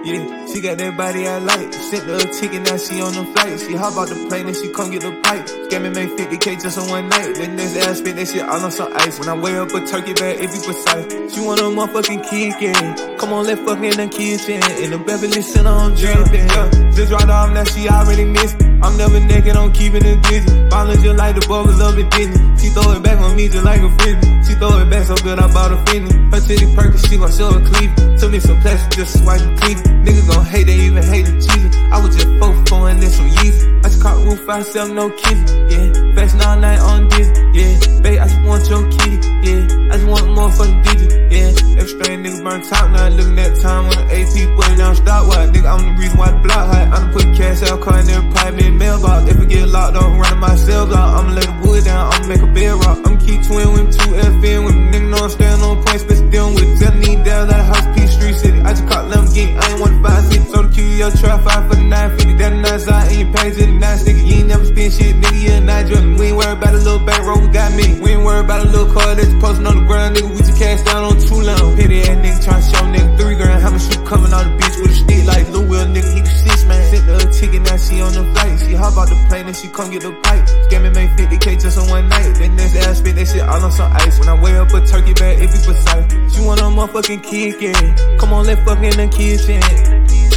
yeah. She got that body I like. Sent her a ticket, now she on the flight. She hop out the plane and she come get the pipe. Scam me, make 50K just on one night. Then next day I spent that shit all on some ice. When I weigh up a turkey bag, it be precise. She want a motherfucking kid, yeah. Come on, let's fuck in the kitchen. In the Beverly Center, I'm drippin', yeah. Just right off, now she already missed. I'm never naked, I'm keeping it busy. Ballin' just like the bubble of it Disney. She throw it back on me just like a frisbee. She throw it back so good, I bought a Fendi. Her titty perky, she gon' show her cleave. Took me some plastic, just swipe and clean. Niggas gon' hate, they even hate the cheese. I was just 4-4 and then some Yeezy. I just caught roof 5-7, no kidding, yeah. Fashion all night on Disney, yeah. Babe, I just want your kitty, yeah. I just want more for the digit, yeah. Extra nigga burn top, now looking at time when the AP putting down stop. Why, nigga, I'm the reason why the block hot. I'm put cash out, car in every private mailbox. If I get locked up, running my cell block. I'ma lay the wood down, I'ma make a bed rock. I'ma keep twin with 2 FN. When the nigga know I'm staying on point, special dealing with 17 down out of House P Street City. I just caught Lamborghini, I ain't want to buy a city. So the QEO trap 5 for the 950. That the 9 side in your page to the 9 sticker. You ain't never spend shit, nigga, you a 9 driven. We ain't worried about a little bankroll, we got me. We ain't worried about a little car that's posting on the ground, nigga. We just cash down on 2 long. Petty ass nigga tryna show nigga 3 grand. How much you coming on the beach with a stick like Lil Will, nigga, he can 6 man. Sent her a ticket, now she on the flight. She hop out the plane and she come get the pipe. Scam me, make 50K just on one night. Then next day I spent that shit all on some ice. When I weigh up a turkey bag, it be precise. She want a motherfucking kid, yeah. Come on, let's fuck in the kitchen.